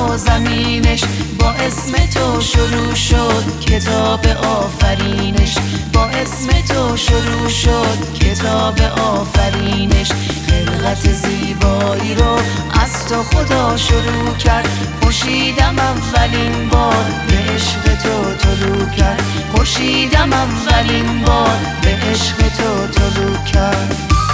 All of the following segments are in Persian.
و زمینش، با اسم تو شروع شد کتاب آفرینش، با اسم تو شروع شد کتاب آفرینش. خلقت زیبایی رو از تو خدا شروع کرد، خورشیدم اولین بار به عشق تو طلوع کرد، خورشیدم اولین بار به عشق تو طلوع کرد.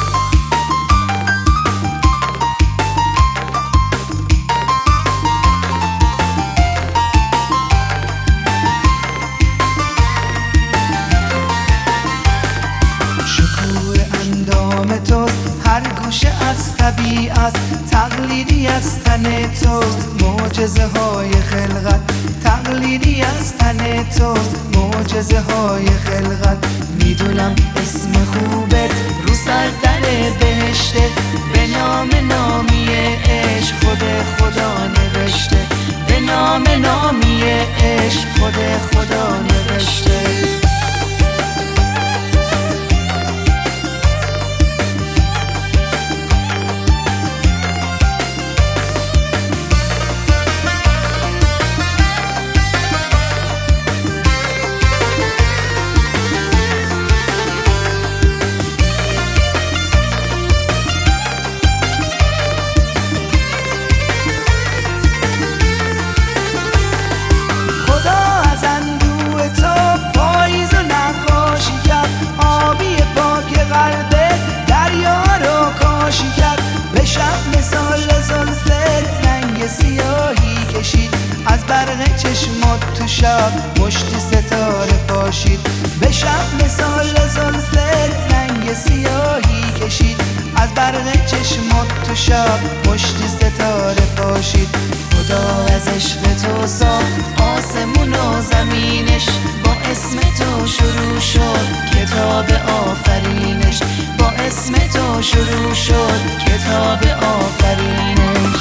اندام توست هر گوشه از طبیعت، تقلیدی از تن توست معجزه های خلقت، تقلیدی از تن توست معجزه های خلقت. میدونم اسم خوبت رو سر در بهشته، به نام نامی عشق خود خدا نوشته، به نام نامی عشق خود خدا نوشته. سیاهی کشید از برق چشمات تو شب مشت ستاره پاشید، به شب مثال زلفت رنگ سیاهی کشید از برق چشمات تو شب مشت ستاره پاشید. خدا از عشق تو ساخت آسمون و زمینش، با اسم تو شروع شد کتاب آفرینش، با اسم تو شروع شد کتاب آفرینش.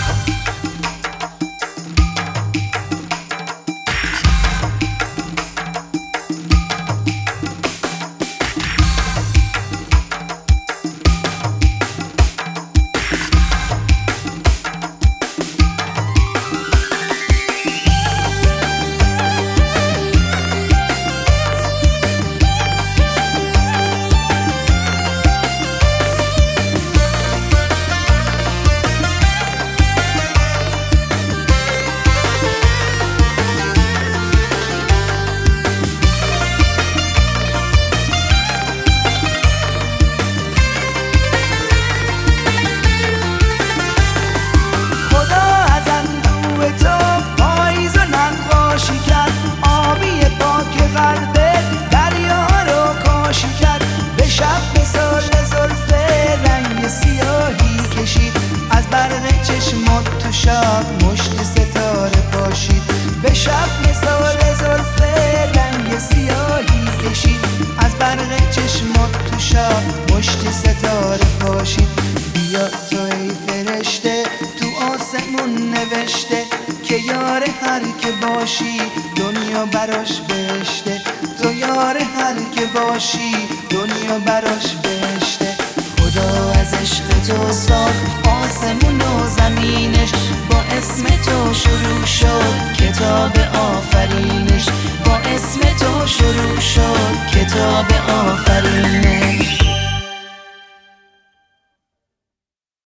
شب مشت ستاره پاشید، به شب مثال زلف رنگ سیاهی کشید از برق چشمات تو شب مشت ستاره پاشید. بیا تو ای فرشته تو آسمون نوشته که یار هر که باشی دنیا براش بهشته، تو یار هر که باشی دنیا براش بهشته. خدا از عشق تو ساخت آسمون و زمینش، با اسم تو شروع شد کتاب آفرینش، با اسم تو شروع شد کتاب آفرینش.